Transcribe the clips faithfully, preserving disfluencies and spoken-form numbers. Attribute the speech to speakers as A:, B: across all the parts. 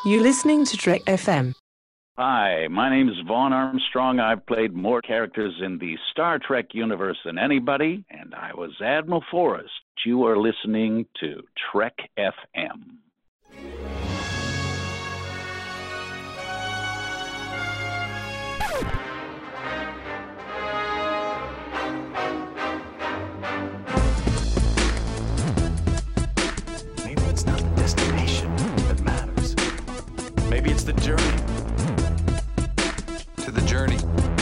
A: You're listening to Trek F M.
B: Hi, my name is Vaughn Armstrong. I've played more characters in the Star Trek universe than anybody, and I was Admiral Forrest. You are listening to Trek F M.
C: Maybe it's not the destination that matters. Maybe it's the journey. To the journey.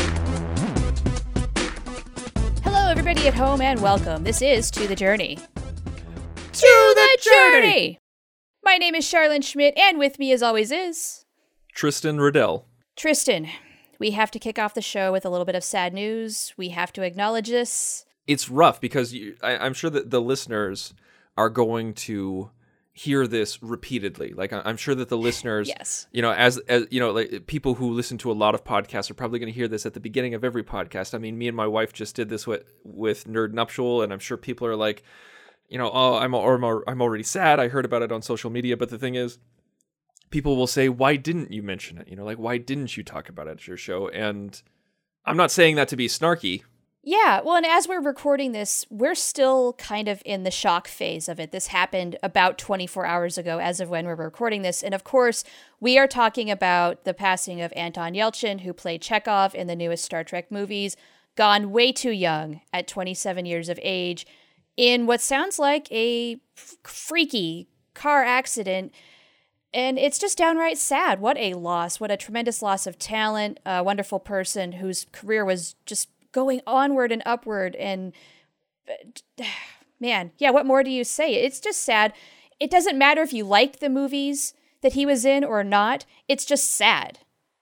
D: Hello, everybody at home, and welcome. This is To the Journey. To the Journey! My name is Charlene Schmidt, and with me, as always, is...
E: Tristan Riddell.
D: Tristan, we have to kick off the show with a little bit of sad news. We have to acknowledge this.
E: It's rough because you, I, I'm sure that the listeners are going to hear this repeatedly. Like, I'm sure that the listeners,
D: yes.
E: you know, as, as you know, like people who listen to a lot of podcasts are probably going to hear this at the beginning of every podcast. I mean, me and my wife just did this with, with Nerd Nuptial, and I'm sure people are like, you know, oh, I'm, or I'm, I'm already sad. I heard about it on social media. But the thing is, people will say, why didn't you mention it? You know, like, why didn't you talk about it at your show? And I'm not saying that to be snarky.
D: Yeah, well, and as we're recording this, we're still kind of in the shock phase of it. This happened about twenty-four hours ago as of when we're recording this. And of course, we are talking about the passing of Anton Yelchin, who played Chekhov in the newest Star Trek movies, gone way too young at twenty-seven years of age in what sounds like a f- freaky car accident. And it's just downright sad. What a loss. What a tremendous loss of talent. A wonderful person whose career was just going onward and upward, and man, yeah, what more do you say? It's just sad. It doesn't matter if you liked the movies that he was in or not. It's just sad.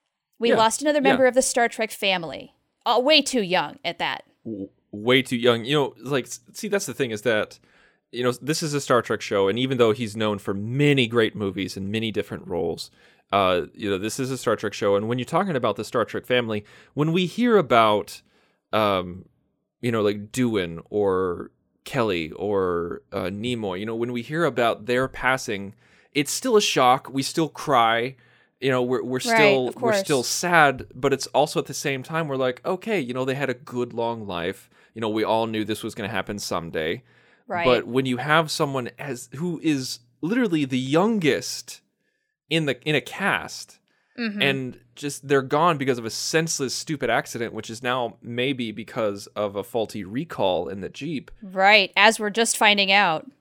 D: We
E: Yeah,
D: lost another member
E: yeah.
D: of the Star Trek family. Uh, way too young at that.
E: W- way too young. You know, like, see, that's the thing is that, you know, this is a Star Trek show, and even though he's known for many great movies and many different roles, uh, you know, this is a Star Trek show. And when you're talking about the Star Trek family, when we hear about Um, you know, like Doohan or Kelly or uh, Nimoy, you know, when we hear about their passing, it's still a shock. We still cry. You know, we're we're
D: Right,
E: still
D: of
E: we're
D: course.
E: still sad, but it's also at the same time we're like, okay, you know, they had a good long life. You know, we all knew this was going to happen someday.
D: Right.
E: But when you have someone as who is literally the youngest in the in a cast.
D: Mm-hmm.
E: And just they're gone because of a senseless, stupid accident, which is now maybe because of a faulty recall in the Jeep.
D: Right, as we're just finding out.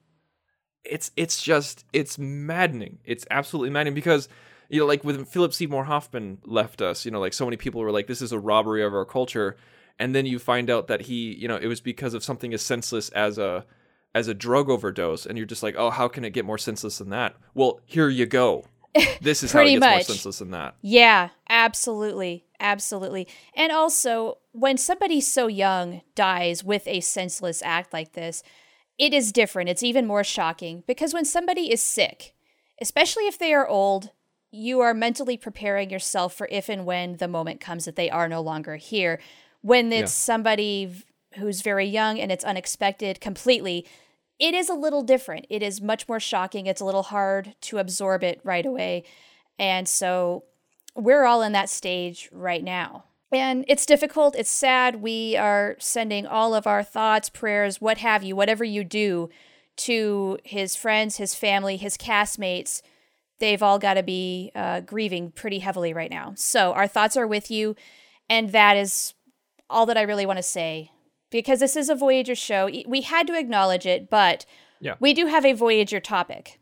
E: It's it's just it's maddening. It's absolutely maddening because, you know, like when Philip Seymour Hoffman left us, you know, like so many people were like, this is a robbery of our culture, and then you find out that he, you know, it was because of something as senseless as a as a drug overdose, and you're just like, oh, how can it get more senseless than that? Well, here you go. This is how it
D: Pretty
E: gets more
D: much.
E: senseless than that.
D: Yeah, absolutely. Absolutely. And also, when somebody so young dies with a senseless act like this, it is different. It's even more shocking because when somebody is sick, especially if they are old, you are mentally preparing yourself for if and when the moment comes that they are no longer here. When it's
E: Yeah.
D: somebody who's very young and it's unexpected completely, it is a little different. It is much more shocking. It's a little hard to absorb it right away. And so we're all in that stage right now. And it's difficult. It's sad. We are sending all of our thoughts, prayers, what have you, whatever you do to his friends, his family, his castmates. They've all got to be uh, grieving pretty heavily right now. So our thoughts are with you. And that is all that I really want to say. Because this is a Voyager show. We had to acknowledge it, but
E: Yeah.
D: we do have a Voyager topic.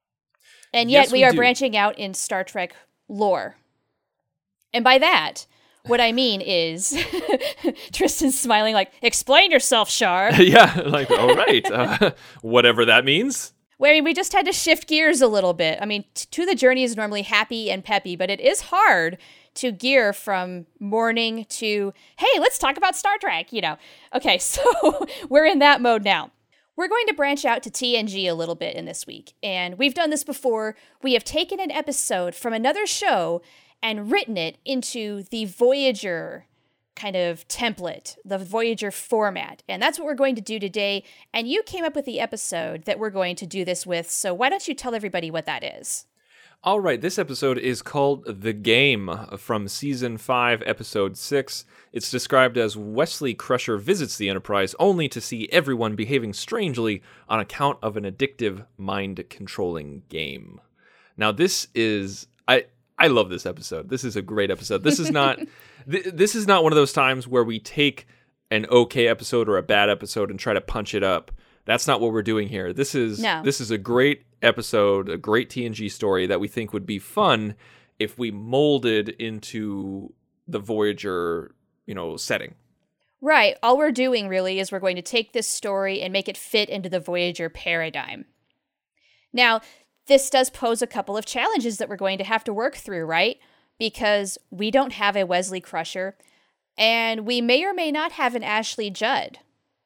D: And yet
E: Yes,
D: we,
E: we
D: are
E: do.
D: branching out in Star Trek lore. And by that, what I mean is, Tristan's smiling like, explain yourself, Char.
E: Yeah, like, all right, uh, whatever that means.
D: Well, I mean, we just had to shift gears a little bit. I mean, t- To the Journey is normally happy and peppy, but it is hard to gear from mourning to, hey, let's talk about Star Trek, you know. Okay, so we're in that mode now. We're going to branch out to T N G a little bit in this week, and we've done this before. We have taken an episode from another show and written it into the Voyager kind of template, the Voyager format. And that's what we're going to do today. And you came up with the episode that we're going to do this with. So why don't you tell everybody what that is?
E: All right, this episode is called The Game from Season five, Episode six. It's described as Wesley Crusher visits the Enterprise only to see everyone behaving strangely on account of an addictive, mind-controlling game. Now, this is... I I love this episode. This is a great episode. This is not... th- this is not one of those times where we take an okay episode or a bad episode and try to punch it up. That's not what we're doing here. This is
D: no.
E: This is a great episode, a great T N G story that we think would be fun if we molded into the Voyager, you know, setting.
D: Right. All we're doing really is we're going to take this story and make it fit into the Voyager paradigm. Now, this does pose a couple of challenges that we're going to have to work through, right? Because we don't have a Wesley Crusher, and we may or may not have an Ashley Judd.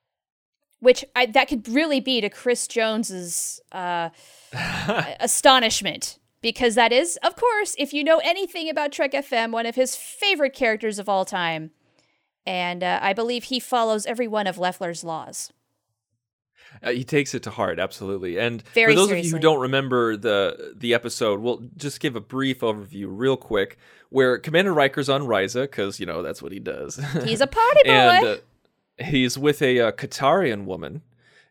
D: Which I, that could really be to Chris Jones's uh, astonishment, because that is, of course, if you know anything about Trek F M, one of his favorite characters of all time, and uh, I believe he follows every one of Leffler's laws.
E: Uh, he takes it to heart, absolutely. And
D: Very
E: for those
D: seriously.
E: of you who don't remember the the episode, we'll just give a brief overview, real quick, where Commander Riker's on Risa, because you know that's what he does.
D: He's a party boy.
E: and, uh, He's with a uh, Qatarian woman,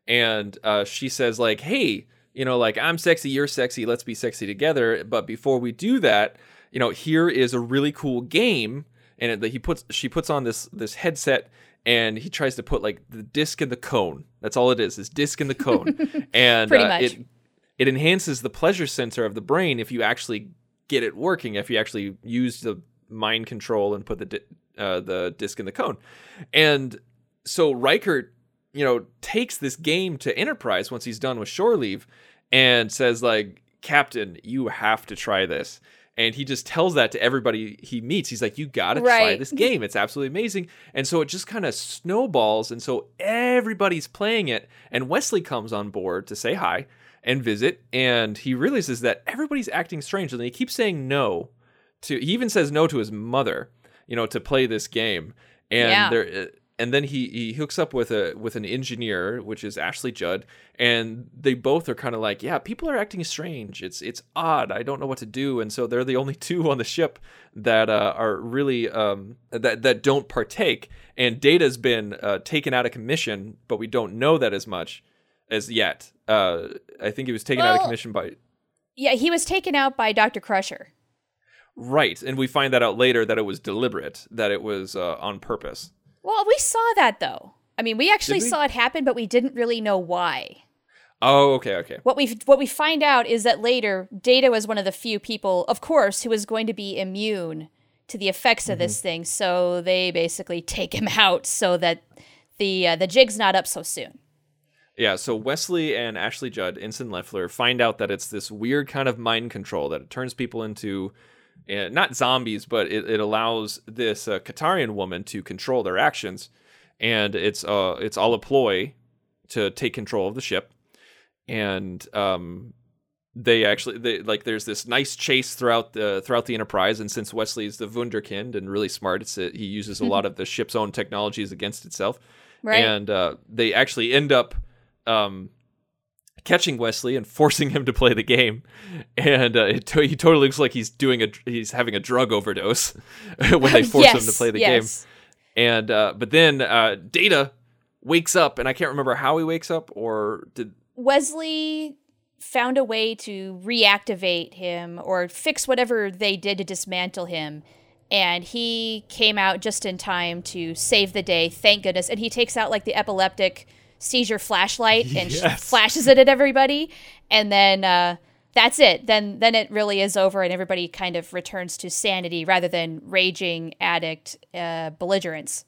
E: and uh, she says, like, hey, you know, like, I'm sexy, you're sexy, let's be sexy together. But before we do that, you know, here is a really cool game. And it, he puts, she puts on this this headset, and he tries to put, like, the disc in the cone. That's all it is, is disc in the cone. And
D: Pretty
E: uh,
D: much.
E: it it enhances the pleasure center of the brain if you actually get it working, if you actually use the mind control and put the di- uh, the disc in the cone. And so Riker, you know, takes this game to Enterprise once he's done with shore leave and says, like, Captain, you have to try this. And he just tells that to everybody he meets. He's like, you got to
D: right.
E: try this game. It's absolutely amazing. And so it just kind of snowballs. And so everybody's playing it. And Wesley comes on board to say hi and visit. And he realizes that everybody's acting strange. And he keeps saying no to, he even says no to his mother, you know, to play this game. And
D: yeah.
E: there, And then he, he hooks up with a with an engineer, which is Ashley Judd, and they both are kind of like, yeah, people are acting strange. It's it's odd. I don't know what to do. And so they're the only two on the ship that uh, are really um, that that don't partake. And Data's been uh, taken out of commission, but we don't know that as much as yet. Uh, I think he was taken
D: well,
E: out of commission by.
D: Yeah, he was taken out by Doctor Crusher.
E: Right, and we find that out later that it was deliberate, that it was uh, on purpose.
D: Well, we saw that, though. I mean, we actually
E: we?
D: saw it happen, but we didn't really know why.
E: Oh, okay, okay.
D: What we what we find out is that later, Data was one of the few people, of course, who was going to be immune to the effects mm-hmm. of this thing. So they basically take him out so that the uh, the jig's not up so soon.
E: Yeah, so Wesley and Ashley Judd, Ensign Leffler, find out that it's this weird kind of mind control, that it turns people into... Uh, not zombies, but it, it allows this uh, Qatarian woman to control their actions, and it's uh it's all a ploy to take control of the ship. And um, they actually they like there's this nice chase throughout the throughout the Enterprise, and since Wesley's the Wunderkind and really smart, it's a, he uses a lot of the ship's own technologies against itself.
D: Right.
E: And uh, they actually end up um. catching Wesley and forcing him to play the game, and uh, it to- he totally looks like he's doing a he's having a drug overdose when they force
D: yes,
E: him to play the
D: yes.
E: game. And uh, but then uh, Data wakes up, and I can't remember how he wakes up, or did
D: Wesley found a way to reactivate him or fix whatever they did to dismantle him, and he came out just in time to save the day. Thank goodness. And he takes out like the epileptic seizure flashlight and
E: Yes.
D: flashes it at everybody, and then uh that's it then then it really is over, and everybody kind of returns to sanity rather than raging addict uh belligerence.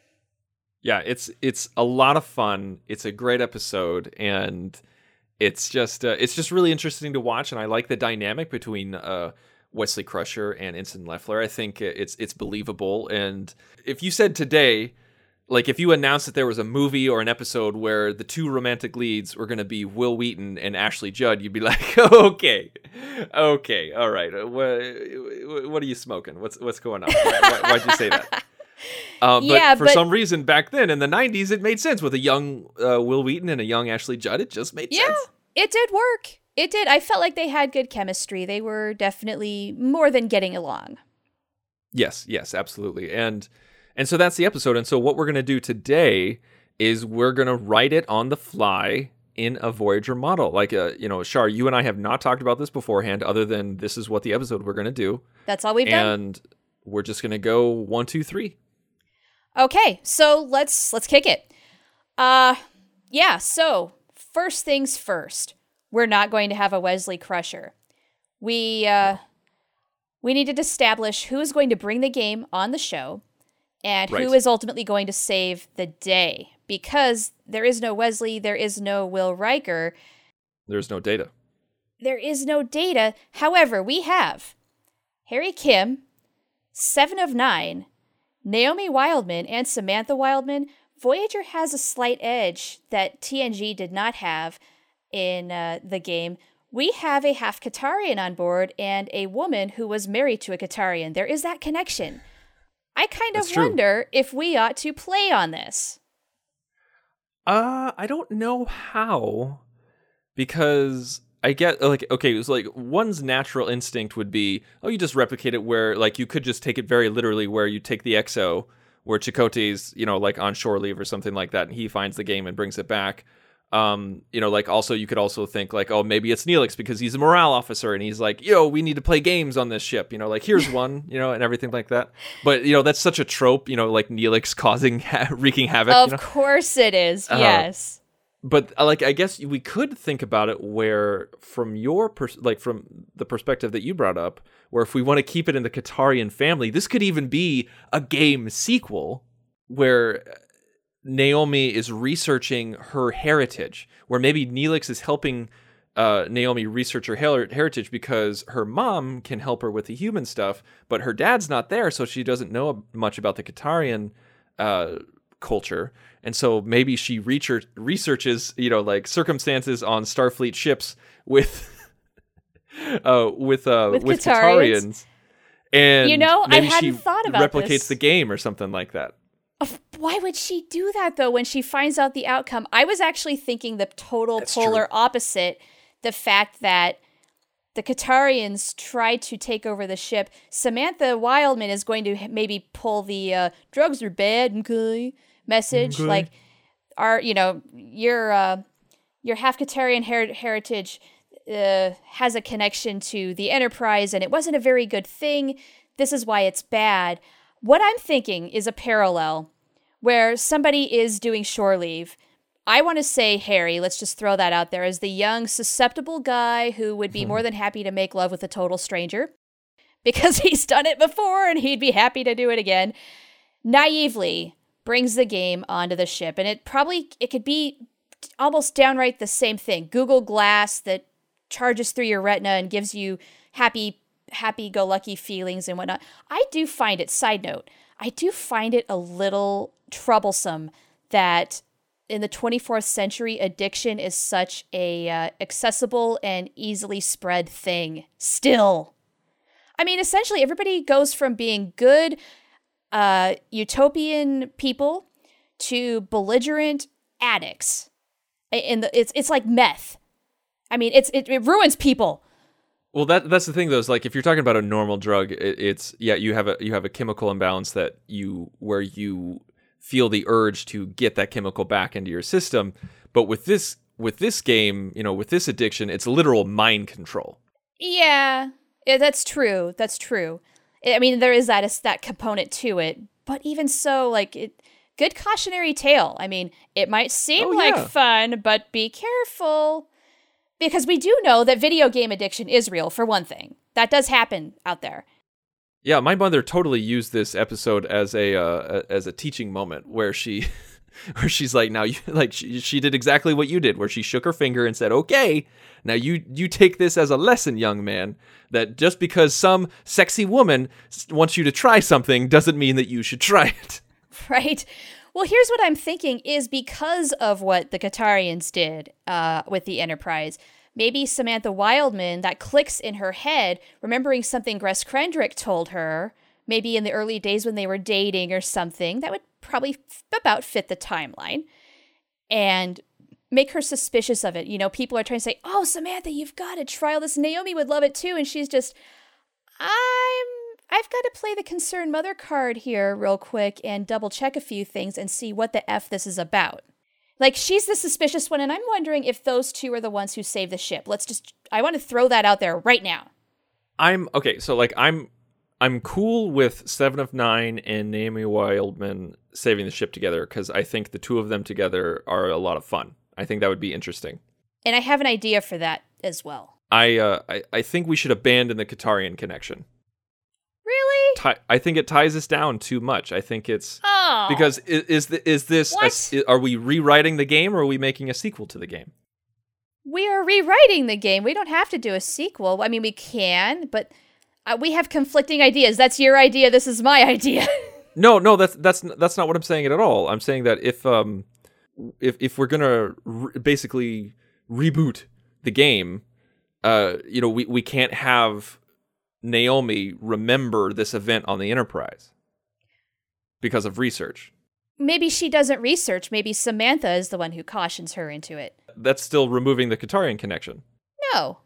E: yeah it's it's a lot of fun. It's a great episode, and it's just uh, it's just really interesting to watch, and I like the dynamic between uh Wesley Crusher and Ensign Leffler. I think it's it's believable. And if you said today, like, if you announced that there was a movie or an episode where the two romantic leads were going to be Will Wheaton and Ashley Judd, you'd be like, okay, okay, all right. What, what are you smoking? What's what's going on? Why, why'd you say that? Uh, but
D: Yeah,
E: for
D: but-
E: some reason back then in the nineties, it made sense with a young uh, Will Wheaton and a young Ashley Judd. It just made
D: Yeah,
E: sense.
D: it did work. It did. I felt like they had good chemistry. They were definitely more than getting along.
E: Yes, yes, absolutely. And and so that's the episode. And so what we're going to do today is we're going to write it on the fly in a Voyager model. Like, uh, you know, Shar, you and I have not talked about this beforehand, other than this is what the episode we're going to do.
D: That's all we've done.
E: And we're just going to go one, two, three.
D: Okay, so let's let's kick it. Uh, yeah, so first things first. We're not going to have a Wesley Crusher. We uh, we needed to establish who is going to bring the game on the show and
E: Right.
D: who is ultimately going to save the day. Because there is no Wesley, there is no Will Riker,
E: There's no data.
D: there is no data. However, we have Harry Kim, Seven of Nine, Naomi Wildman, and Samantha Wildman. Voyager has a slight edge that T N G did not have in uh, the game. We have a half Qatarian on board and a woman who was married to a Qatarian. There is that connection. I kind
E: That's
D: of
E: true.
D: wonder if we ought to play on this.
E: Uh, I don't know how, because I get, like, okay, it was like one's natural instinct would be, oh, you just replicate it where, like, you could just take it very literally where you take the X O where Chakotay's, you know, like on shore leave or something like that, and he finds the game and brings it back. Um, you know, like also you could also think like, oh, maybe it's Neelix because he's a morale officer and he's like, yo, we need to play games on this ship, you know, like here's one, you know, and everything like that. But you know, that's such a trope, you know, like Neelix causing ha- wreaking havoc.
D: Of
E: you know?
D: course it is.
E: Uh,
D: Yes.
E: But uh, like, I guess we could think about it where, from your pers- like from the perspective that you brought up, where if we want to keep it in the Qatarian family, this could even be a game sequel where Naomi is researching her heritage, where maybe Neelix is helping uh, Naomi research her her- heritage because her mom can help her with the human stuff, but her dad's not there, so she doesn't know much about the Qatarian uh, culture. And so maybe she research- researches, you know, like circumstances on Starfleet ships with uh, with uh,
D: With
E: with
D: Qatarians.
E: Qatarians. And
D: You know, I
E: maybe
D: hadn't
E: she
D: thought about
E: replicates
D: this.
E: the game or something like that.
D: Of- Why would she do that, though, when she finds out the outcome? I was actually thinking the total
E: That's
D: polar
E: true.
D: opposite. The fact that the Qatarians tried to take over the ship. Samantha Wildman is going to h- maybe pull the uh, drugs are bad, okay, message.
E: Okay.
D: Like, our, you know, your, uh, your half Qatarian her- heritage uh, has a connection to the Enterprise, and it wasn't a very good thing. This is why it's bad. What I'm thinking is a parallel where somebody is doing shore leave. I want to say Harry, let's just throw that out there, as the young, susceptible guy who would be more than happy to make love with a total stranger because he's done it before and he'd be happy to do it again. Naively brings the game onto the ship, and it probably, it could be almost downright the same thing. Google Glass that charges through your retina and gives you happy happy-go-lucky feelings and whatnot. I do find it, side note, I do find it a little troublesome that in the twenty-fourth century, addiction is such a uh, accessible and easily spread thing still. I mean, essentially, everybody goes from being good, uh, utopian people to belligerent addicts. And the, it's it's like meth. I mean, it's it, it ruins people.
E: Well, that that's the thing though. Is like if you're talking about a normal drug, it, it's yeah, you have a you have a chemical imbalance that you where you feel the urge to get that chemical back into your system. But with this with this game, you know, with this addiction, it's literal mind control.
D: Yeah, yeah, that's true. That's true. I mean, there is that that component to it. But even so, like it, good cautionary tale. I mean, it might seem
E: Oh,
D: like
E: yeah.
D: fun, but be careful. Because we do know that video game addiction is real, for one thing. That does happen out there.
E: Yeah, my mother totally used this episode as a uh, as a teaching moment where she where she's like, now you like she, she did exactly what you did, where she shook her finger and said, "Okay, now you you take this as a lesson, young man, that just because some sexy woman s- wants you to try something doesn't mean that you should try it."
D: Right? Well, here's what I'm thinking is because of what the Qatarians did uh, with the Enterprise, maybe Samantha Wildman, that clicks in her head, remembering something Gress Krendrick told her, maybe in the early days when they were dating or something, that would probably f- about fit the timeline. And make her suspicious of it. You know, people are trying to say, oh, Samantha, you've got to try all this. Naomi would love it too. And she's just, I'm, I've got to play the concerned mother card here real quick and double check a few things and see what the F this is about. Like, she's the suspicious one. And I'm wondering if those two are the ones who save the ship. Let's just, I want to throw that out there right now.
E: I'm, okay, so like, I'm, I'm cool with Seven of Nine and Naomi Wildman saving the ship together because I think the two of them together are a lot of fun. I think that would be interesting.
D: And I have an idea for that as well.
E: I uh, I, I think we should abandon the Katarian connection.
D: Really?
E: Ti- I think it ties us down too much. I think it's
D: oh.
E: because is is, the, is this a, are we rewriting the game or are we making a sequel to the game?
D: We are rewriting the game. We don't have to do a sequel. I mean, we can, but uh, we have conflicting ideas. That's your idea. This is my idea.
E: no, no, that's that's that's not what I'm saying at all. I'm saying that if um. If if we're gonna re- basically reboot the game, uh, you know, we, we can't have Naomi remember this event on the Enterprise because of research.
D: Maybe she doesn't research. Maybe Samantha is the one who cautions her into it.
E: That's still removing the Katarian connection.
D: No.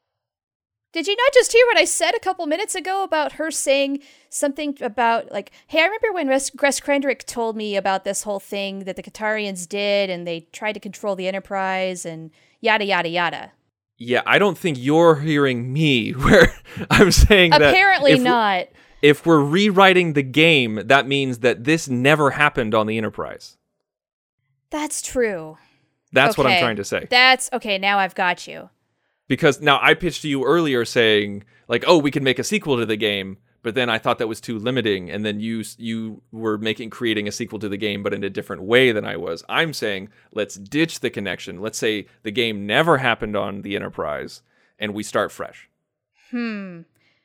D: Did you not just hear what I said a couple minutes ago about her saying something about, like, hey, I remember when Res- Gress Krendrick told me about this whole thing that the Katarians did and they tried to control the Enterprise and yada, yada, yada.
E: Yeah, I don't think you're hearing me where I'm saying that...
D: Apparently
E: if
D: not.
E: If we're rewriting the game, that means that this never happened on the Enterprise.
D: That's true.
E: That's
D: okay.
E: what I'm trying to say.
D: That's, okay, now I've got you.
E: Because now I pitched to you earlier saying, like, oh, we can make a sequel to the game, but then I thought that was too limiting, and then you you were making creating a sequel to the game, but in a different way than I was. I'm saying, let's ditch the connection. Let's say the game never happened on the Enterprise, and we start fresh.
D: Hmm.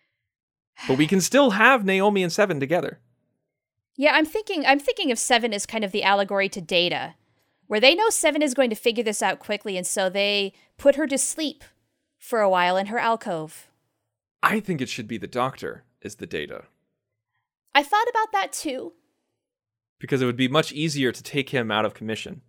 E: But we can still have Naomi and Seven together.
D: Yeah, I'm thinking I'm thinking of Seven as kind of the allegory to Data, where they know Seven is going to figure this out quickly, and so they put her to sleep for a while in her alcove.
E: I think it should be the Doctor is the Data.
D: I thought about that too.
E: Because it would be much easier to take him out of commission.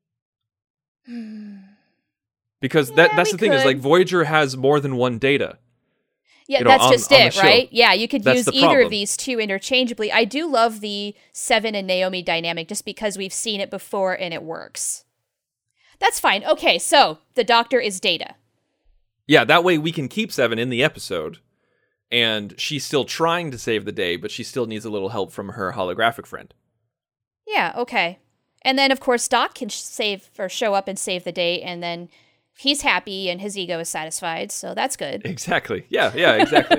E: Because
D: Yeah,
E: that that's
D: we
E: the thing
D: could.
E: is, like, Voyager has more than one Data.
D: Yeah,
E: You know,
D: that's
E: on-
D: just
E: on the
D: it,
E: show.
D: right? Yeah, you could
E: That's
D: use
E: the
D: either
E: problem.
D: of these two interchangeably. I do love the Seven and Naomi dynamic just because we've seen it before and it works. That's fine. Okay, so the Doctor is Data.
E: Yeah, that way we can keep Seven in the episode, and she's still trying to save the day, but she still needs a little help from her holographic friend.
D: Yeah, okay. And then, of course, Doc can sh- save or show up and save the day, and then he's happy and his ego is satisfied, so that's good.
E: Exactly. Yeah, yeah, exactly.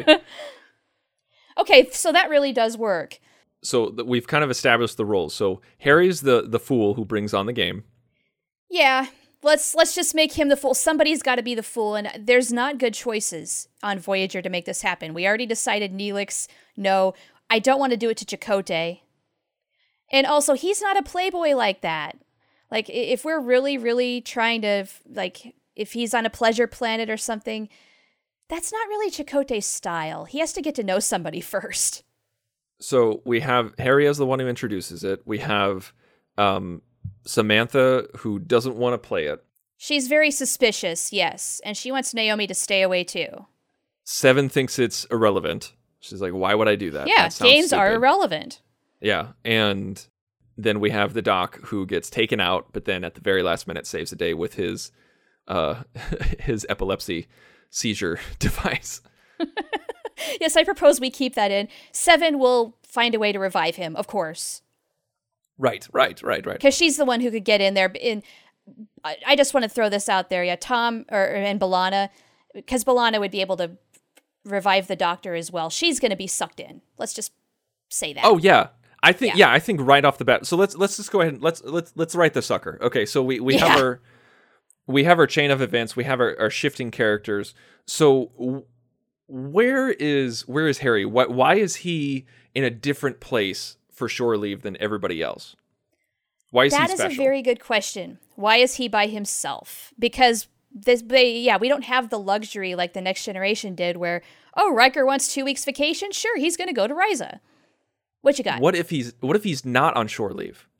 D: Okay, so that really does work.
E: So th- we've kind of established the roles. So Harry's the the fool who brings on the game.
D: Yeah, let's let's just make him the fool. Somebody's got to be the fool, and there's not good choices on Voyager to make this happen. We already decided Neelix, no. I don't want to do it to Chakotay. And also, he's not a playboy like that. Like, i- if we're really, really trying to, like, if he's on a pleasure planet or something, that's not really Chakotay's style. He has to get to know somebody first.
E: So we have Harry as the one who introduces it. We have um, Samantha, who doesn't want to play it.
D: She's very suspicious, yes, and she wants Naomi to stay away too.
E: Seven thinks it's irrelevant. She's like, why would I do that?
D: Yeah,
E: That sounds
D: games are
E: stupid."
D: irrelevant.
E: Yeah, and then we have the Doc who gets taken out, but then at the very last minute saves the day with his uh, his epilepsy seizure device.
D: Yes, I propose we keep that in. Seven will find a way to revive him, of course,
E: Right, right, right, right.
D: because she's the one who could get in there. In, I, I just want to throw this out there. Yeah, Tom or and B'Elanna, because B'Elanna would be able to revive the Doctor as well. She's going to be sucked in. Let's just say that.
E: Oh yeah, I think
D: Yeah.
E: yeah. I think right off the bat. So let's let's just go ahead and let's let's let's write the sucker. Okay, so we we have
D: Yeah.
E: our we have our chain of events. We have our, our shifting characters. So w- where is where is Harry? Why why is he in a different place for shore leave than everybody else? Why is
D: That
E: he
D: is
E: special?
D: a very good question. Why is he by himself? Because this, they, yeah, we don't have the luxury like the Next Generation did, where oh, Riker wants two weeks vacation. Sure, he's going to go to Risa. What you got?
E: What if he's what if he's not on shore leave?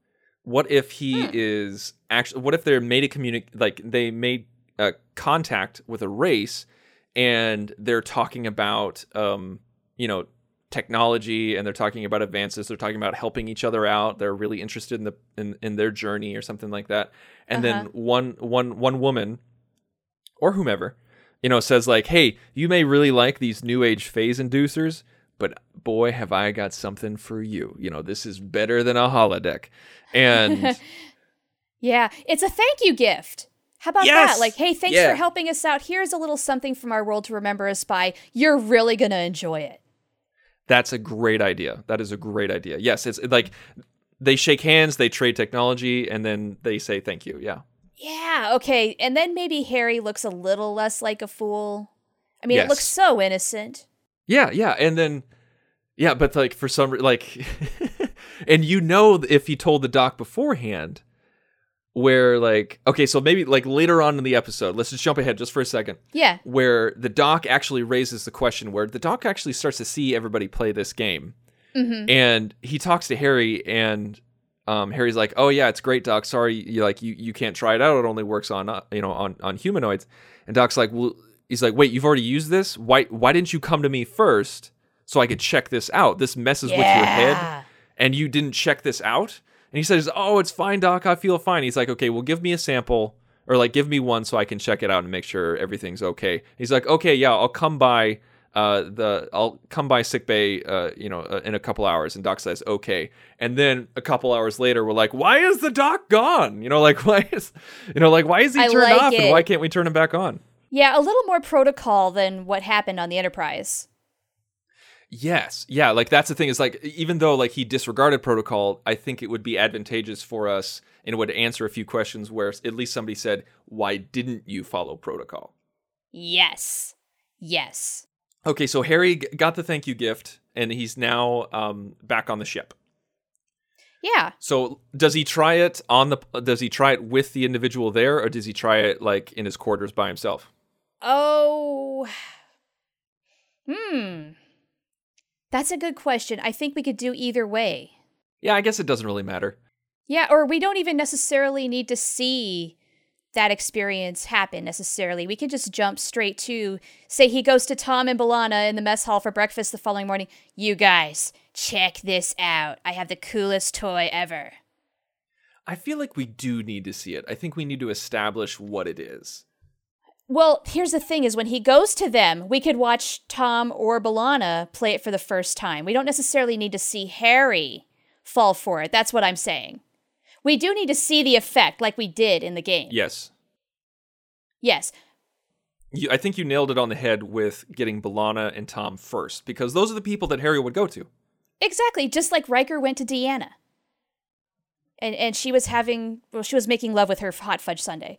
E: what if he hmm. is actually? What if they're made a communi- like they made a contact with a race, and they're talking about um, you know, technology, and they're talking about advances. They're talking about helping each other out. They're really interested in the in, in their journey or something like that. And uh-huh. then one one one woman or whomever, you know, says like, "Hey, you may really like these new age phase inducers, but boy, have I got something for you. You know, this is better than a holodeck." And
D: yeah, it's a thank you gift. How about
E: yes!
D: that? Like, hey, thanks
E: yeah.
D: for helping us out. Here's a little something from our world to remember us by. You're really going to enjoy it.
E: That's a great idea. That is a great idea. Yes, it's like they shake hands, they trade technology, and then they say thank you. Yeah.
D: Yeah, okay. And then maybe Harry looks a little less like a fool. I mean,
E: yes.
D: it looks so innocent.
E: Yeah, yeah. And then, yeah, but like for some, like, and you know if he told the doc beforehand, where like, okay, so maybe like later on in the episode, let's just jump ahead just for a second.
D: Yeah.
E: Where the doc actually raises the question, where the doc actually starts to see everybody play this game.
D: Mm-hmm.
E: And he talks to Harry, and um, Harry's like, "Oh yeah, it's great, Doc. Sorry, you like you, you can't try it out. It only works on uh, you know on, on humanoids." And Doc's like, "Well," he's like, "Wait, you've already used this? Why why didn't you come to me first so I could check this out? This messes
D: yeah.
E: with your head, and you didn't check this out." And he says, "Oh, it's fine, Doc. I feel fine." He's like, "Okay, well, give me a sample, or like give me one so I can check it out and make sure everything's okay." He's like, "Okay, yeah, I'll come by uh, the I'll come by sickbay, uh, you know, uh, in a couple hours." And Doc says, "Okay." And then a couple hours later, we're like, "Why is the Doc gone? You know, like why is, you know, like why is he
D: I
E: turned
D: like
E: off,
D: it.
E: and why can't we turn him back on?"
D: Yeah, a little more protocol than what happened on the Enterprise.
E: Yes. Yeah. Like that's the thing is like, even though like he disregarded protocol, I think it would be advantageous for us and it would answer a few questions where at least somebody said, "Why didn't you follow protocol?"
D: Yes. Yes.
E: Okay. So Harry g- got the thank you gift and he's now um, back on the ship.
D: Yeah.
E: So does he try it on the, does he try it with the individual there, or does he try it like in his quarters by himself?
D: Oh, hmm. That's a good question. I think we could do either way.
E: Yeah, I guess it doesn't really matter.
D: Yeah, or we don't even necessarily need to see that experience happen necessarily. We can just jump straight to, say he goes to Tom and B'Elanna in the mess hall for breakfast the following morning. "You guys, check this out. I have the coolest toy ever."
E: I feel like we do need to see it. I think we need to establish what it is.
D: Well, here's the thing is when he goes to them, we could watch Tom or B'Elanna play it for the first time. We don't necessarily need to see Harry fall for it. That's what I'm saying. We do need to see the effect like we did in the game.
E: Yes.
D: Yes.
E: You, I think you nailed it on the head with getting B'Elanna and Tom first, because those are the people that Harry would go to. Exactly,
D: just like Riker went to Deanna. And and she was having, well, she was making love with her hot fudge sundae.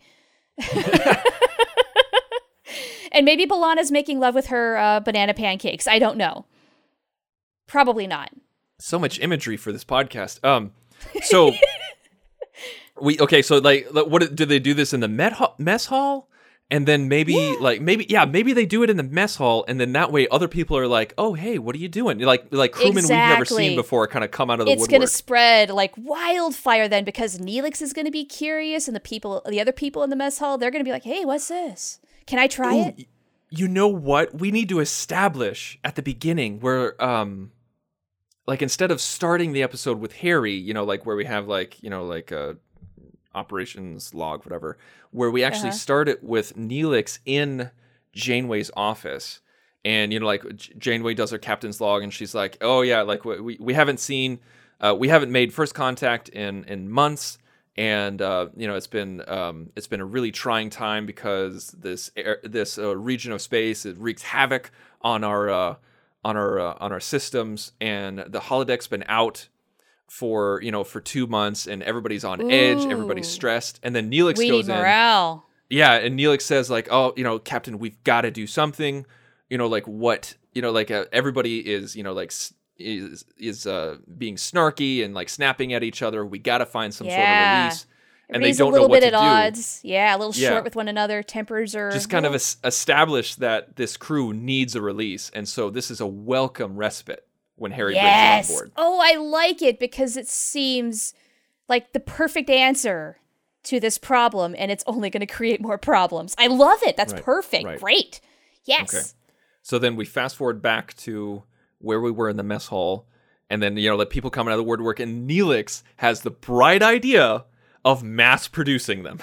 D: And maybe B'Elanna's making love with her uh, banana pancakes. I don't know. Probably not.
E: So much imagery for this podcast. Um, so we okay. So like, what do they do this in the met ho- mess hall? And then maybe yeah. like maybe yeah maybe they do it in the mess hall, and then that way other people are like, "Oh hey, what are you doing?" Like like crewmen
D: exactly.
E: we've never seen before kind of come out of the
D: it's
E: woodwork.
D: It's going to spread like wildfire then, because Neelix is going to be curious, and the people, the other people in the mess hall, they're going to be like, "Hey, what's this? Can I try
E: Ooh,
D: it?"
E: You know what? We need to establish at the beginning where, um, like instead of starting the episode with Harry, you know, like where we have like, you know, like a operations log, whatever, where we actually
D: uh-huh.
E: start it with Neelix in Janeway's office. And, you know, like Janeway does her captain's log and she's like, "Oh yeah, like we, we haven't seen, uh, we haven't made first contact in, in months. And uh, you know, it's been um, it's been a really trying time because this air, this uh, region of space, it wreaks havoc on our uh, on our uh, on our systems, and the holodeck's been out for you know for two months, and everybody's on
D: Ooh.
E: edge, everybody's stressed, and then Neelix
D: we
E: goes
D: need
E: in.
D: morale.
E: Yeah, and Neelix says like, "Oh, you know, Captain, we've got to do something. You know, like what? You know, like uh, everybody is you know like." is is uh being snarky and like snapping at each other. We got to find some
D: yeah.
E: sort of release, and
D: Everybody's
E: they don't
D: a little
E: know what
D: bit
E: to
D: at
E: do.
D: odds. Yeah, a little
E: yeah.
D: short with one another. Tempers are
E: just kind
D: well,
E: of es- establish that this crew needs a release, and so this is a welcome respite when Harry
D: yes.
E: brings it on board.
D: Oh, I like it because it seems like the perfect answer to this problem, and it's only going to create more problems. I love it. That's
E: right,
D: perfect.
E: right.
D: Great. Yes.
E: Okay. So then we fast forward back to where we were in the mess hall, and then, you know, let people come out of the woodwork, and Neelix has the bright idea of mass producing them.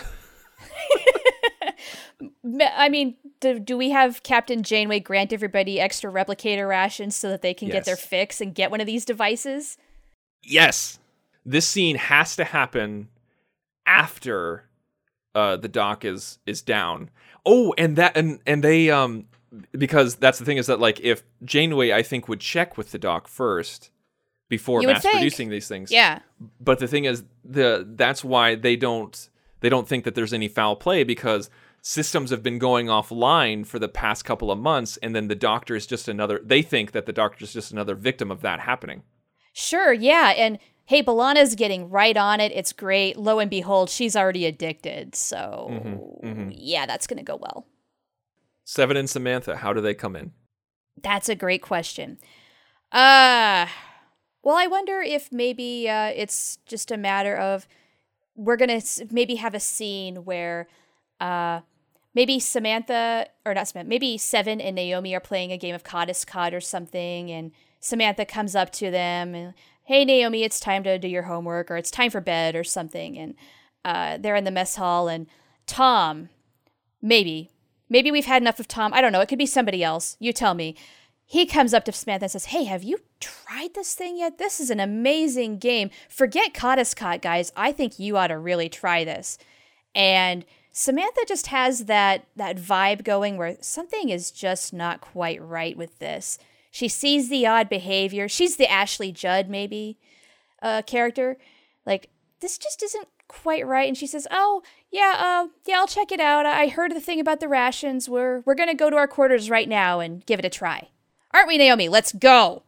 D: I mean, do, do we have Captain Janeway grant everybody extra replicator rations so that they can
E: Yes.
D: get their fix and get one of these devices?
E: Yes. This scene has to happen after uh, the dock is is down. Oh, and that and and they um because that's the thing is that, like, if Janeway, I think, would check with the dock first before
D: You would
E: mass
D: think.
E: producing these things.
D: Yeah.
E: But the thing is, the that's why they don't they don't think that there's any foul play, because systems have been going offline for the past couple of months, and then the doctor is just another. They think that the doctor is just another victim of that happening.
D: Sure, yeah, and hey, B'Elanna's getting right on it. It's great. Lo and behold, she's already addicted. So,
E: Mm-hmm, mm-hmm.
D: yeah, that's going to go well.
E: Seven and Samantha, how do they come in?
D: That's a great question. Uh, well, I wonder if maybe uh, it's just a matter of we're going to maybe have a scene where uh, maybe Samantha, or not Samantha, maybe Seven and Naomi are playing a game of Cod-is-Cod or something, and Samantha comes up to them and, hey, Naomi, it's time to do your homework, or it's time for bed or something. And uh, they're in the mess hall, and Tom, maybe, maybe we've had enough of Tom. I don't know. It could be somebody else. You tell me. He comes up to Samantha and says, hey, have you tried this thing yet? This is an amazing game. Forget Cod-is-Cod, guys. I think you ought to really try this. And Samantha just has that that vibe going where something is just not quite right with this. She sees the odd behavior. She's the Ashley Judd, maybe, uh, character. Like, this just isn't quite right. And she says, oh, yeah, uh, yeah, I'll check it out. I heard the thing about the rations. We're, we're going to go to our quarters right now and give it a try. Aren't we, Naomi? Let's go.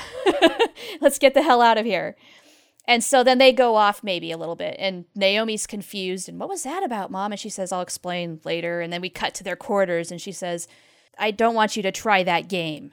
D: Let's get the hell out of here. And so then they go off maybe a little bit. And Naomi's confused. And what was that about, Mom? And she says, I'll explain later. And then we cut to their quarters. And she says, I don't want you to try that game.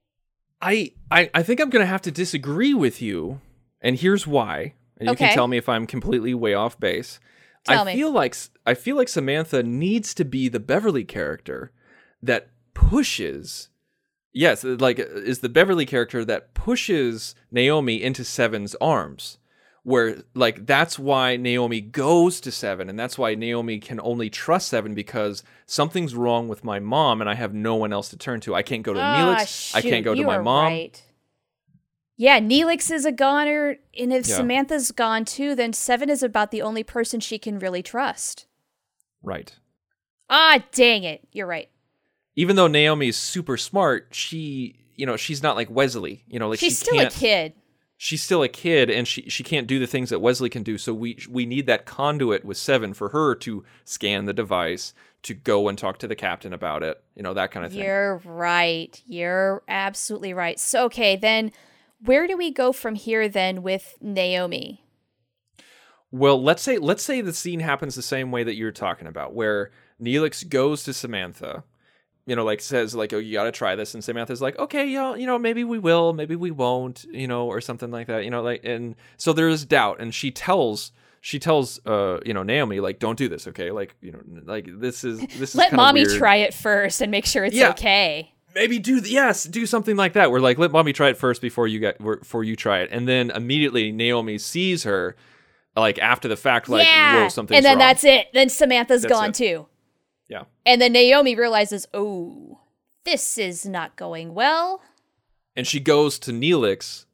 E: I, I, I think I'm going to have to disagree with you, and here's why. And you
D: Okay.
E: can tell me if I'm completely way off base.
D: Tell
E: I
D: me.
E: feel like I feel like Samantha needs to be the Beverly character that pushes. Yes, like is the Beverly character that pushes Naomi into Seven's arms. Where, like, that's why Naomi goes to Seven, and that's why Naomi can only trust Seven, because something's wrong with my mom, and I have no one else to turn to. I can't go to
D: Ah,
E: Neelix. I
D: shoot,
E: can't go to
D: you
E: my
D: are
E: mom.
D: Right. Yeah, Neelix is a goner, and if
E: Yeah.
D: Samantha's gone too, then Seven is about the only person she can really trust.
E: Right.
D: Ah, dang it. You're right.
E: Even though Naomi is super smart, she, you know, she's not like Wesley. You know, like
D: She's
E: she
D: still a
E: can't-
D: kid.
E: She's still a kid, and she she can't do the things that Wesley can do. So we we need that conduit with Seven for her to scan the device, to go and talk to the captain about it, you know, that kind of thing.
D: You're right. You're absolutely right. So, okay, then where do we go from here then with Naomi?
E: Well, let's say let's say the scene happens the same way that you're talking about, where Neelix goes to Samantha, you know, like says like, oh, you got to try this. And Samantha's like, okay, you know, you know, maybe we will, maybe we won't, you know, or something like that, you know, like, and so there is doubt. And she tells, she tells, uh, you know, Naomi, like, don't do this. Okay. Like, you know, like this is, this is
D: Let
E: kinda
D: mommy
E: weird.
D: try it first and make sure it's
E: Yeah.
D: okay.
E: Maybe do, th- yes, do something like that. Where like, let mommy try it first before you get, before you try it. And then immediately Naomi sees her like after the fact, like,
D: yeah.
E: whoa, something's
D: and then
E: wrong.
D: that's it. Then Samantha's
E: That's
D: gone
E: it.
D: too.
E: Yeah.
D: And then Naomi realizes, oh, this is not going well.
E: And she goes to Neelix,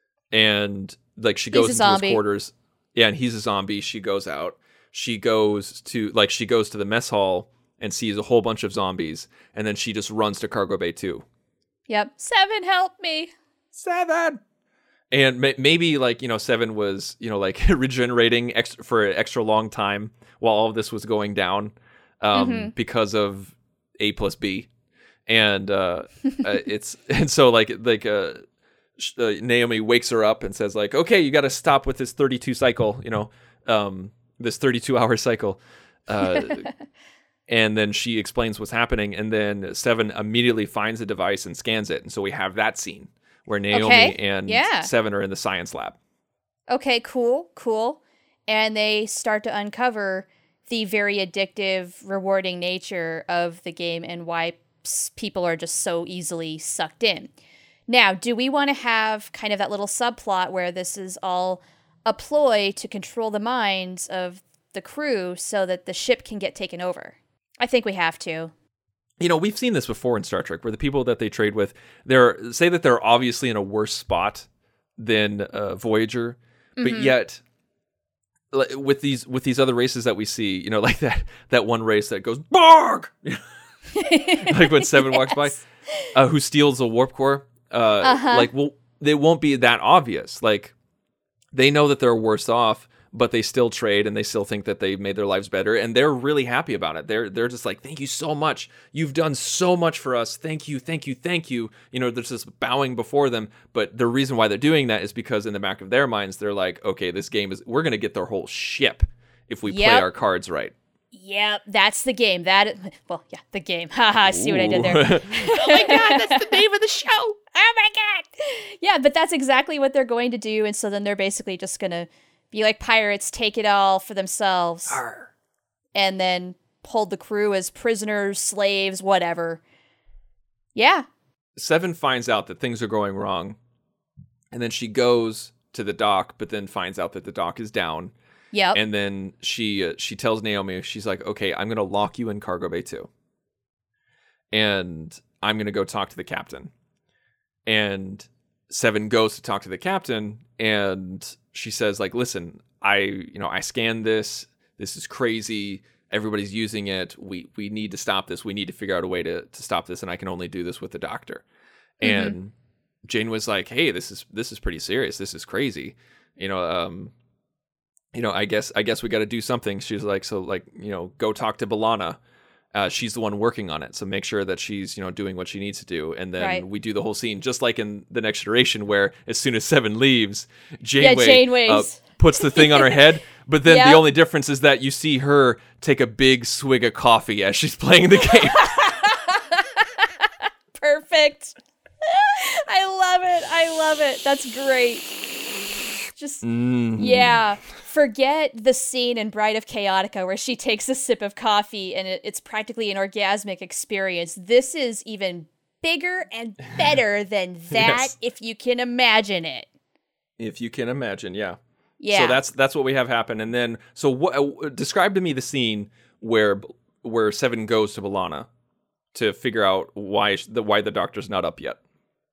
E: and like she
D: He's
E: goes
D: a
E: into
D: zombie.
E: his quarters. Yeah, and he's a zombie. She goes out. She goes to like she goes to the mess hall and sees a whole bunch of zombies, and then she just runs to cargo bay two.
D: Yep. Seven, help me.
E: Seven. And ma- maybe like you know Seven was you know like regenerating extra for an extra long time while all of this was going down, um,
D: Mm-hmm.
E: because of A plus B. And uh, uh, it's and so like like uh, sh- uh, Naomi wakes her up and says like, okay, you got to stop with this thirty-two cycle, you know, um, this thirty-two hour cycle. Uh, and then she explains what's happening, and then Seven immediately finds the device and scans it, and so we have that scene where Naomi
D: Okay,
E: and
D: yeah.
E: Seven are in the science lab.
D: Okay, cool, cool. and they start to uncover the very addictive, rewarding nature of the game and why people are just so easily sucked in. Now, do we want to have kind of that little subplot where this is all a ploy to control the minds of the crew so that the ship can get taken over? I think we have to.
E: You know, we've seen this before in Star Trek, where the people that they trade with, they're say that they're obviously in a worse spot than uh, Voyager, mm-hmm. but yet with these with these other races that we see, you know, like that that one race that goes Borg, like when Seven yes. walks by, uh, who steals a warp core, uh, uh-huh. like well, they won't be that obvious. Like they know that they're worse off, but they still trade and they still think that they've made their lives better, and they're really happy about it. They're they're just like, thank you so much. You've done so much for us. Thank you, thank you, thank you. You know, there's this bowing before them, but the reason why they're doing that is because in the back of their minds, they're like, okay, this game is, we're going to get their whole ship if we yep. play our cards right.
D: Yep, that's the game. That, well, yeah, the game. Haha, see what I did there. Oh my God, that's the name of the show. Oh my God. Yeah, but that's exactly what they're going to do, and so then they're basically just going to be like pirates, take it all for themselves, Arr. and then hold the crew as prisoners, slaves, whatever. Yeah.
E: Seven finds out that things are going wrong, and then she goes to the dock, but then finds out that the dock is down.
D: Yep.
E: And then she uh, she tells Naomi, she's like, okay, I'm going to lock you in cargo bay two. And I'm going to go talk to the captain. And Seven goes to talk to the captain, and she says, like, listen, I, you know, I scanned this. This is crazy. Everybody's using it. We we need to stop this. We need to figure out a way to, to stop this, and I can only do this with the doctor. Mm-hmm. And Jane was like, hey, this is this is pretty serious. This is crazy. You know, um, you know, I guess I guess we got to do something. She's like, so like, you know, go talk to B'Elanna. Uh, she's the one working on it, so make sure that she's, you know, doing what she needs to do. And then right. we do the whole scene, just like in The Next Generation, where as soon as Seven leaves, Janeway,
D: yeah, Janeway's.
E: Uh, puts the thing on her head. But then
D: yep.
E: the only difference is that you see her take a big swig of coffee as she's playing the game.
D: Perfect. I love it. I love it. That's great. Just, mm. yeah. Forget the scene in Bride of Chaotica where she takes a sip of coffee and it, it's practically an orgasmic experience. This is even bigger and better than that, yes. if you can imagine it.
E: If you can imagine, yeah.
D: Yeah.
E: So that's that's what we have happen. And then, so what? Uh, describe to me the scene where where Seven goes to B'Elanna to figure out why the why the doctor's not up yet.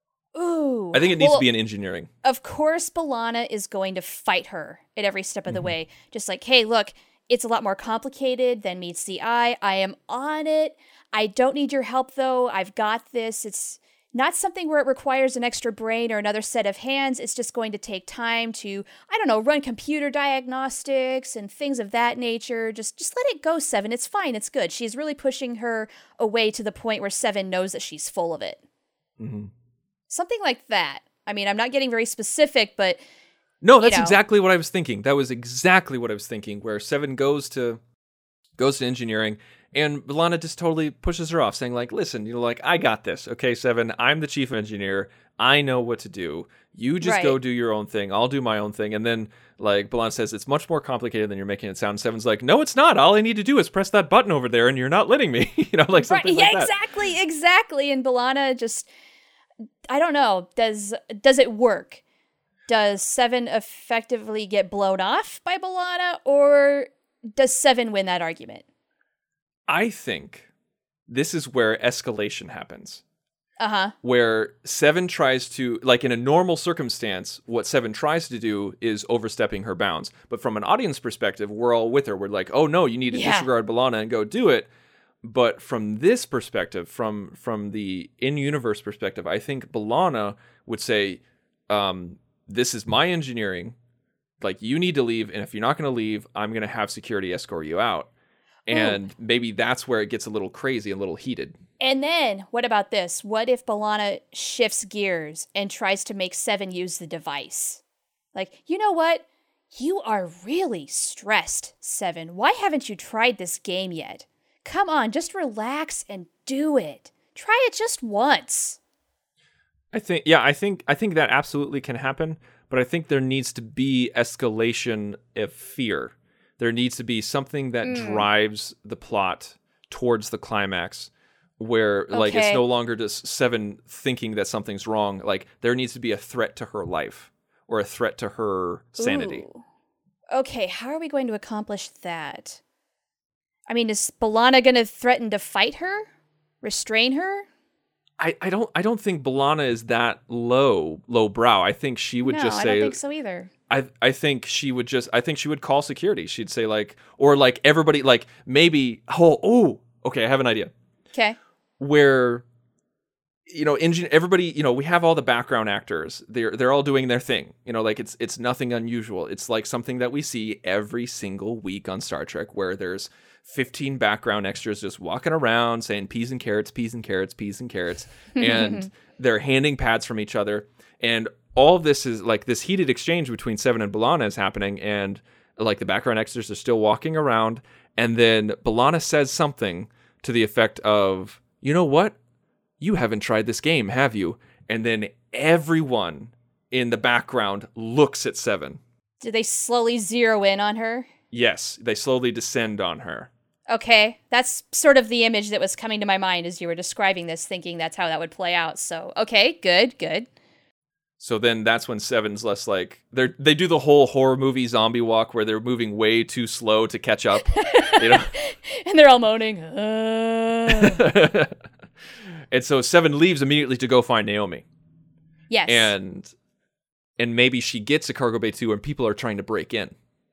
D: Ooh.
E: I think it needs
D: well,
E: to be in engineering.
D: Of course, B'Elanna is going to fight her at every step of the mm-hmm. way. Just like, hey, look, it's a lot more complicated than meets the eye. I am on it. I don't need your help, though. I've got this. It's not something where it requires an extra brain or another set of hands. It's just going to take time to, I don't know, run computer diagnostics and things of that nature. Just just let it go, Seven. It's fine. It's good. She's really pushing her away to the point where Seven knows that she's full of it.
E: Mm-hmm.
D: Something like that. I mean, I'm not getting very specific, but
E: no, that's
D: you know.
E: exactly what I was thinking. That was exactly what I was thinking, where Seven goes to goes to engineering, and B'Elanna just totally pushes her off, saying like, listen, you know, like, I got this. Okay, Seven, I'm the chief engineer. I know what to do. You just
D: right.
E: go do your own thing. I'll do my own thing. And then, like, B'Elanna says, it's much more complicated than you're making it sound. Seven's like, no, it's not. All I need to do is press that button over there, and you're not letting me. you know, like something
D: right.
E: like
D: yeah,
E: that.
D: Exactly, exactly. And B'Elanna just, I don't know, does does it work? Does Seven effectively get blown off by B'Elanna, or does Seven win that argument?
E: I think this is where escalation happens.
D: Uh-huh.
E: Where Seven tries to, like in a normal circumstance, what Seven tries to do is overstepping her bounds. But from an audience perspective, we're all with her. We're like, oh no, you need to yeah. disregard B'Elanna and go do it. But from this perspective, from from the in-universe perspective, I think B'Elanna would say, um, this is my engineering. Like, you need to leave, and if you're not going to leave, I'm going to have security escort you out. And Ooh. maybe that's where it gets a little crazy, a little heated.
D: And then, what about this? What if B'Elanna shifts gears and tries to make Seven use the device? Like, you know what? You are really stressed, Seven. Why haven't you tried this game yet? Come on, just relax and do it. Try it just once.
E: I think, yeah, I think, I think that absolutely can happen. but I think there needs to be escalation of fear. There needs to be something that mm. drives the plot towards the climax, where okay. like it's no longer just Seven thinking that something's wrong. Like there needs to be a threat to her life or a threat to her sanity.
D: Ooh. Okay, how are we going to accomplish that? I mean, is B'Elanna going to threaten to fight her? Restrain her?
E: I, I don't I don't think B'Elanna is that low low brow. I think she would
D: no,
E: just say
D: I don't think so either.
E: I I think she would just I think she would call security. She'd say like or like everybody like maybe oh oh okay, I have an idea.
D: Okay.
E: Where you know, engine everybody, you know, we have all the background actors. They're they're all doing their thing. You know, like it's it's nothing unusual. It's like something that we see every single week on Star Trek where there's fifteen background extras just walking around saying peas and carrots, peas and carrots, peas and carrots, and they're handing pads from each other. And all of this is like this heated exchange between Seven and B'Elanna is happening, and like the background extras are still walking around, and then B'Elanna says something to the effect of, you know what? You haven't tried this game, have you? And then everyone in the background looks at Seven.
D: Do they slowly zero in on her?
E: Yes, they slowly descend on her.
D: Okay, that's sort of the image that was coming to my mind as you were describing this, thinking that's how that would play out. So, okay, good, good.
E: So then that's when Seven's less like, they they do the whole horror movie zombie walk where they're moving way too slow to catch up, you know?
D: And they're all moaning. Uh...
E: And so Seven leaves immediately to go find Naomi.
D: Yes.
E: And and maybe she gets to Cargo Bay two and people are trying to break in.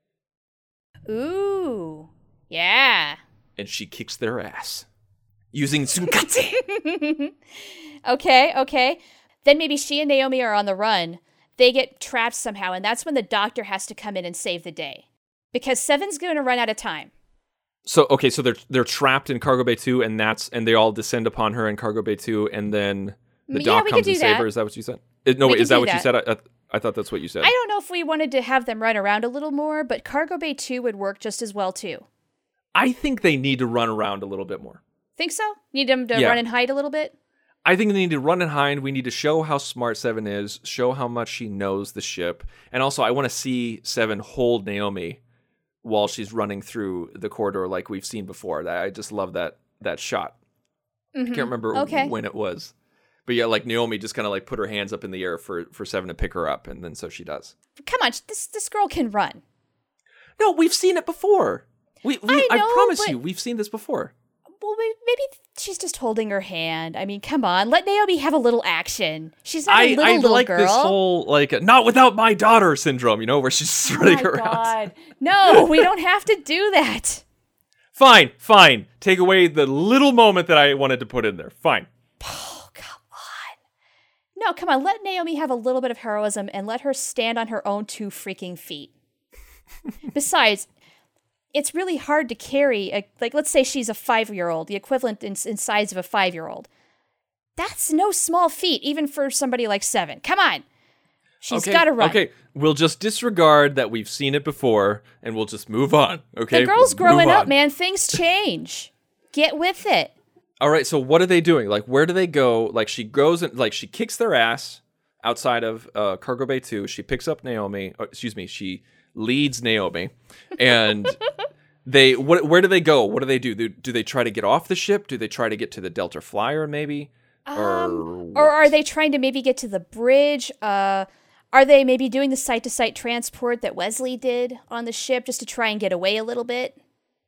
D: Ooh, yeah.
E: And she kicks their ass using Tsunkatse.
D: Okay, okay. Then maybe she and Naomi are on the run. They get trapped somehow, and that's when the doctor has to come in and save the day. Because Seven's going to run out of time.
E: So, okay, so they're they're trapped in Cargo Bay two, and that's and they all descend upon her in Cargo Bay two, and then the
D: yeah,
E: doc comes and
D: saves
E: her. Is that what you said? It, no,
D: we
E: wait, is that what
D: that.
E: you said? I, I, I thought that's what you said.
D: I don't know if we wanted to have them run around a little more, but Cargo Bay two would work just as well, too.
E: I think they need to run around a little bit more.
D: Think so? Need them to
E: yeah.
D: run and hide a little bit?
E: I think they need to run and hide. We need to show how smart Seven is, show how much she knows the ship. And also, I want to see Seven hold Naomi while she's running through the corridor like we've seen before. I just love that that shot. Mm-hmm. I can't remember
D: okay.
E: when it was. But yeah, like Naomi just kind of like put her hands up in the air for, for Seven to pick her up, and then so she does.
D: Come on, this this girl can run.
E: No, we've seen it before. We, we
D: I,
E: I
D: know,
E: promise
D: but...
E: you, we've seen this before.
D: Well, maybe she's just holding her hand. I mean, come on, let Naomi have a little action. She's not
E: I,
D: a little
E: I
D: little
E: like
D: girl.
E: this whole like not without my daughter syndrome, you know, where she's just running
D: oh my
E: around.
D: God. No, we don't have to do that.
E: Fine, fine. Take away the little moment that I wanted to put in there. Fine.
D: Oh, come on. No, come on. Let Naomi have a little bit of heroism and let her stand on her own two freaking feet. Besides, it's really hard to carry, a, like, let's say she's a five-year-old, the equivalent in, in size of a five-year-old. That's no small feat, even for somebody like Seven. Come on. She's
E: okay,
D: got to run.
E: Okay, we'll just disregard that we've seen it before, and we'll just move on, okay?
D: The girl's
E: we'll
D: growing up, man. Things change. Get with it.
E: All right, so what are they doing? Like, where do they go? Like, she goes and, like, she kicks their ass outside of uh, Cargo Bay two. She picks up Naomi. Or, excuse me, she leads Naomi. And they, what, where do they go? What do they do? do? Do they try to get off the ship? Do they try to get to the Delta Flyer, maybe?
D: Um,
E: or,
D: or are they trying to maybe get to the bridge? Uh... Are they maybe doing the site-to-site transport that Wesley did on the ship just to try and get away a little bit?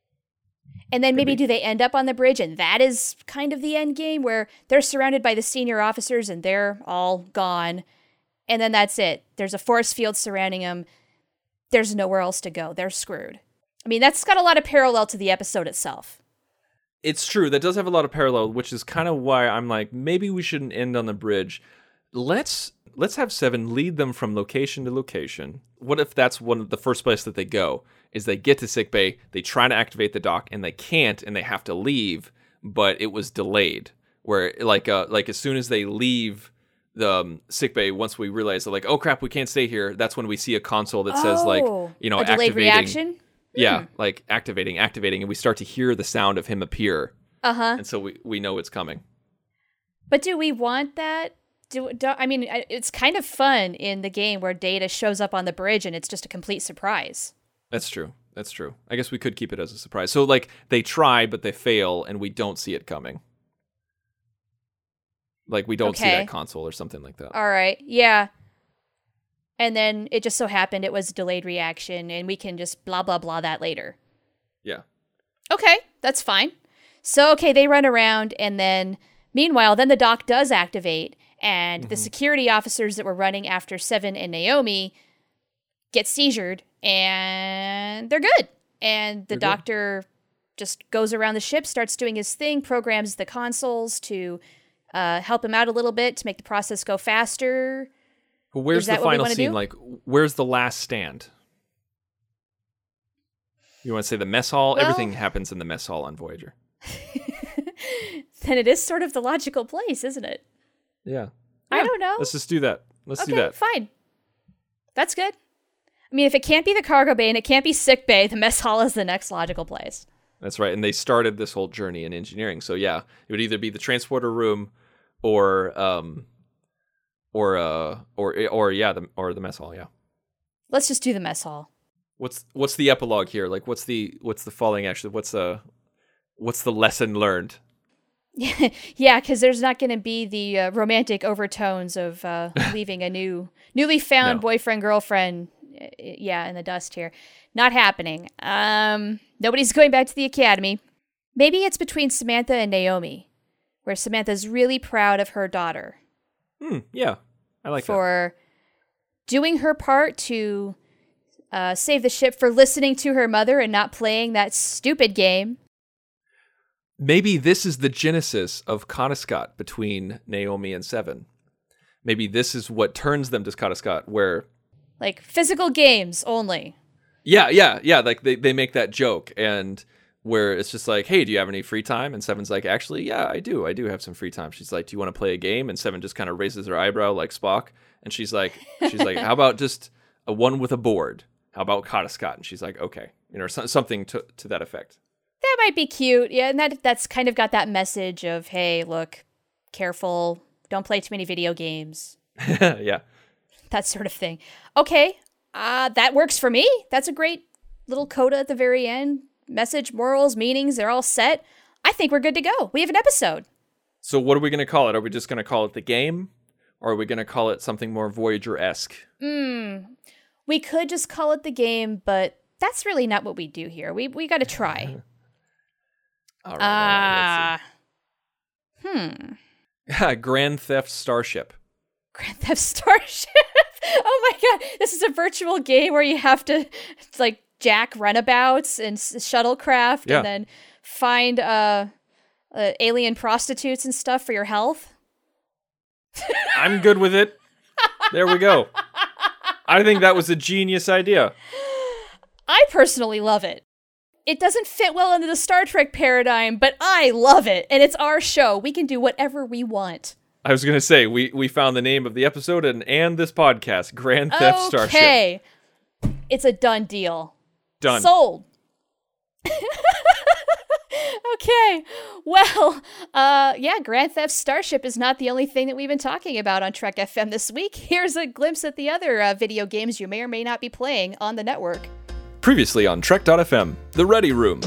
D: And then maybe, maybe do they end up on the bridge and that is kind of the end game where they're surrounded by the senior officers and they're all gone. And then that's it. There's a force field surrounding them. There's nowhere else to go. They're screwed. I mean, that's got a lot of parallel to the episode itself.
E: It's true. That does have a lot of parallel, which is kind of why I'm like, maybe we shouldn't end on the bridge. Let's... Let's have Seven lead them from location to location. What if that's one of the first place that they go, is they get to sickbay, they try to activate the dock, and they can't, and they have to leave, but it was delayed. Where, like, uh, like as soon as they leave the um, sickbay, once we realize, they're like, oh crap, we can't stay here, that's when we see a console that says,
D: oh,
E: like, you know,
D: a delayed
E: activating.
D: reaction?
E: Yeah,
D: hmm.
E: like, activating, activating, and we start to hear the sound of him appear.
D: Uh-huh.
E: And so we, we know it's coming.
D: But do we want that? Do, do I mean it's kind of fun in the game where Data shows up on the bridge and it's just a complete surprise.
E: That's true. That's true. I guess we could keep it as a surprise. So like they try, but they fail, and we don't see it coming. Like we don't
D: Okay.
E: see that console or something like that.
D: All right. Yeah. And then it just so happened it was a delayed reaction, and we can just blah, blah, blah that later.
E: Yeah.
D: Okay, that's fine. So, okay, they run around, and then, meanwhile, then the dock does activate, and
E: Mm-hmm.
D: the security officers that were running after Seven and Naomi get seizured, and they're good. And the
E: They're good.
D: doctor just goes around the ship, starts doing his thing, programs the consoles to uh, help him out a little bit to make the process go faster.
E: But where's
D: Is that
E: the
D: what we
E: final
D: wanna
E: scene?
D: do?
E: Like, where's the last stand? You want to say the mess hall?
D: Well-
E: Everything happens in the mess hall on Voyager.
D: Then it is sort of the logical place, isn't it?
E: Yeah.
D: I
E: Yeah,
D: don't know.
E: Let's just do that. Let's
D: okay,
E: do that.
D: fine. That's good. I mean, if it can't be the cargo bay and it can't be sick bay, the mess hall is the next logical place.
E: That's right. And they started this whole journey in engineering. So yeah, it would either be the transporter room or um or uh or or yeah, the or the mess hall, yeah.
D: Let's just do the mess hall.
E: What's what's the epilogue here? Like what's the what's the falling actually? What's uh what's the lesson learned?
D: Yeah, because there's not going to be the uh, romantic overtones of uh, leaving a new, newly found
E: No.
D: boyfriend, girlfriend, uh, yeah, in the dust here. Not happening. Um, nobody's going back to the academy. Maybe it's between Samantha and Naomi, where Samantha's really proud of her daughter
E: Hmm, yeah. I like that.
D: for doing her part to uh, save the ship, for listening to her mother and not playing that stupid game.
E: Maybe this is the genesis of Coniscot between Naomi and Seven. Maybe this is what turns them to Coniscot, where
D: Like physical games only.
E: yeah, yeah, yeah, like they, they make that joke, and where it's just like, hey, do you have any free time? And Seven's like, actually, yeah, I do. I do have some free time. She's like, do you want to play a game? And Seven just kind of raises her eyebrow like Spock. And she's like, she's like, how about just a one with a board? How about Coniscot? And she's like, okay, you know, so, something to, to that effect.
D: That might be cute. Yeah, and that that's kind of got that message of, hey, look, careful, don't play too many video games.
E: Yeah.
D: That sort of thing. Okay, uh, that works for me. That's a great little coda at the very end. Message, morals, meanings, they're all set. I think we're good to go. We have an episode.
E: So what are we going to call it? Are we just going to call it the game? Or are we going to call it something more Voyager-esque?
D: Hmm. We could just call it the game, but that's really not what we do here. We we got to try.
E: All right, all right,
D: Ah. Hmm.
E: let's see. Grand Theft Starship.
D: Grand Theft Starship. Oh my god, this is a virtual game where you have to like jack runabouts and s- shuttlecraft,
E: Yeah.
D: and then find uh, uh alien prostitutes and stuff for your health.
E: I'm good with it. There we go. I think that was a genius idea.
D: I personally love it. It doesn't fit well into the Star Trek paradigm, but I love it, and it's our show. We can do whatever we want.
E: I was going to say, we, we found the name of the episode and, and this podcast, Grand Theft Starship.
D: Okay, it's a done deal.
E: Done.
D: Sold. Okay. Well, uh, yeah, Grand Theft Starship is not the only thing that we've been talking about on Trek F M this week. Here's a glimpse at the other uh, video games you may or may not be playing on the network.
E: Previously on Trek dot F M, The Ready Room.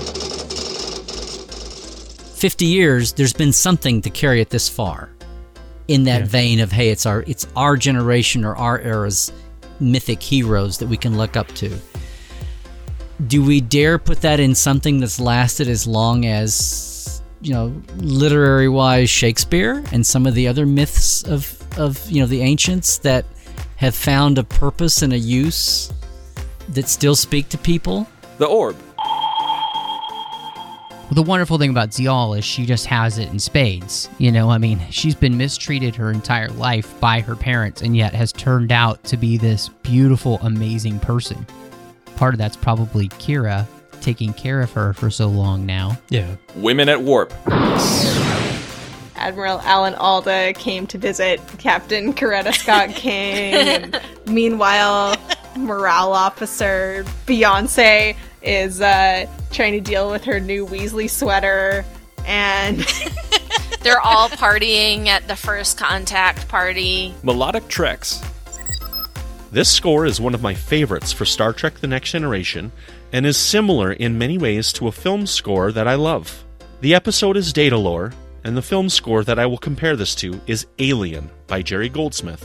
F: fifty years, there's been something to carry it this far. In that vein of, hey, it's our it's our generation or our era's mythic heroes that we can look up to. Do we dare put that in something that's lasted as long as, you know, literary-wise Shakespeare and some of the other myths of, of, you know, the ancients that have found a purpose and a use that still speak to people?
E: The Orb.
G: Well, the wonderful thing about Zial is she just has it in spades. You know, I mean, she's been mistreated her entire life by her parents and yet has turned out to be this beautiful, amazing person. Part of that's probably Kira taking care of her for so long now.
C: Yeah.
E: Women at Warp.
H: Admiral Alan Alda came to visit Captain Coretta Scott King, and meanwhile, morale officer Beyonce is uh, trying to deal with her new Weasley sweater, and
I: They're all partying at the first contact party.
E: Melodic Treks.
J: This score is one of my favorites for Star Trek The Next Generation and is similar in many ways to a film score that I love. The episode is Datalore, and the film score that I will compare this to is Alien by Jerry Goldsmith.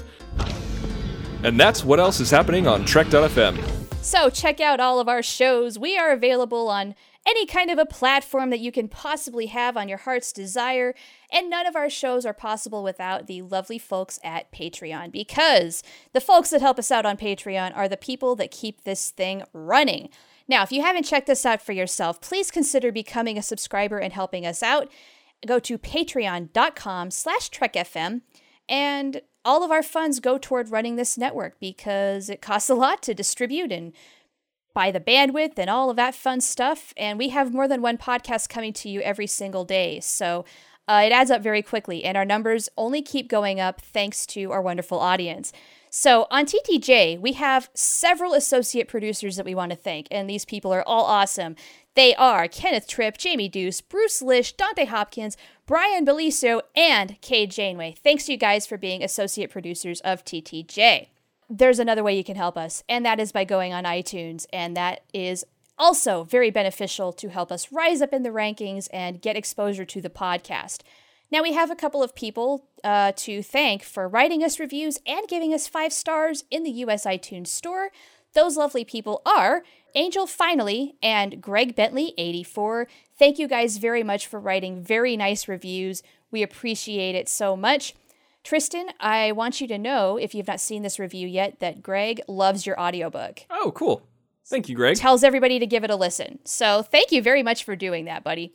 E: And that's what else is happening on Trek dot f m.
D: So check out all of our shows. We are available on any kind of a platform that you can possibly have on your heart's desire. And none of our shows are possible without the lovely folks at Patreon, because the folks that help us out on Patreon are the people that keep this thing running. Now, if you haven't checked this out for yourself, please consider becoming a subscriber and helping us out. Go to patreon.com slash trekfm, and all of our funds go toward running this network because it costs a lot to distribute and buy the bandwidth and all of that fun stuff. And we have more than one podcast coming to you every single day. So uh, it adds up very quickly, and our numbers only keep going up thanks to our wonderful audience. So on T T J, we have several associate producers that we want to thank, and these people are all awesome. They are Kenneth Tripp, Jamie Deuce, Bruce Lish, Dante Hopkins, Brian Beliso, and Kay Janeway. Thanks to you guys for being associate producers of T T J. There's another way you can help us, and that is by going on iTunes, and that is also very beneficial to help us rise up in the rankings and get exposure to the podcast. Now, we have a couple of people uh, to thank for writing us reviews and giving us five stars in the U S iTunes store. Those lovely people are Angel Finally and Greg Bentley eighty-four. Thank you guys very much for writing very nice reviews. We appreciate it so much. Tristan, I want you to know, if you've not seen this review yet, that Greg loves your audiobook.
E: Oh, cool. Thank you, Greg.
D: Tells everybody to give it a listen. So thank you very much for doing that, buddy.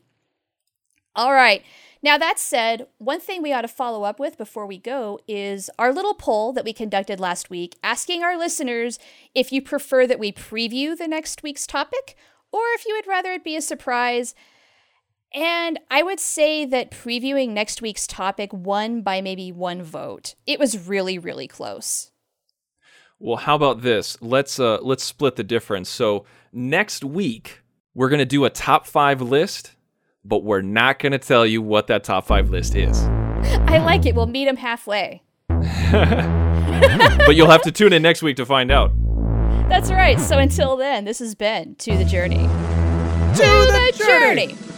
D: All right. Now, that said, one thing we ought to follow up with before we go is our little poll that we conducted last week, asking our listeners if you prefer that we preview the next week's topic or if you would rather it be a surprise. And I would say that previewing next week's topic won by maybe one vote. It was really, really close.
E: Well, how about this? Let's uh, let's split the difference. So next week, we're going to do a top five list, but we're not going to tell you what that top five list is.
D: I like it. We'll meet them halfway.
E: But you'll have to tune in next week to find out.
D: That's right. So until then, this has been To the Journey. To the Journey!